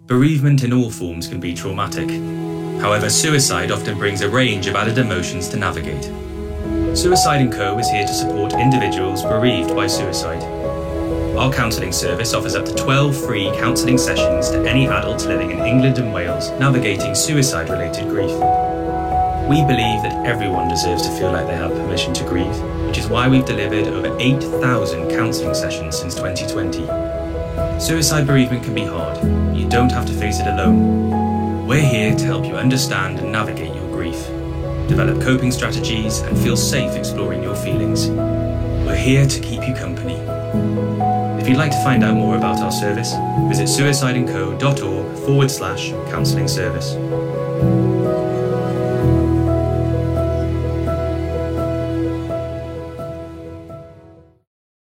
Bereavement in all forms can be traumatic. However, suicide often brings a range of added emotions to navigate. Suicide & Co is here to support individuals bereaved by suicide. Our counselling service offers up to 12 free counselling sessions to any adult living in England and Wales navigating suicide-related grief. We believe that everyone deserves to feel like they have permission to grieve, which is why we've delivered over 8,000 counselling sessions since 2020. Suicide bereavement can be hard, but you don't have to face it alone. We're here to help you understand and navigate your grief, develop coping strategies, and feel safe exploring your feelings. We're here to keep you company. If you'd like to find out more about our service, visit suicideandco.org/counselling service.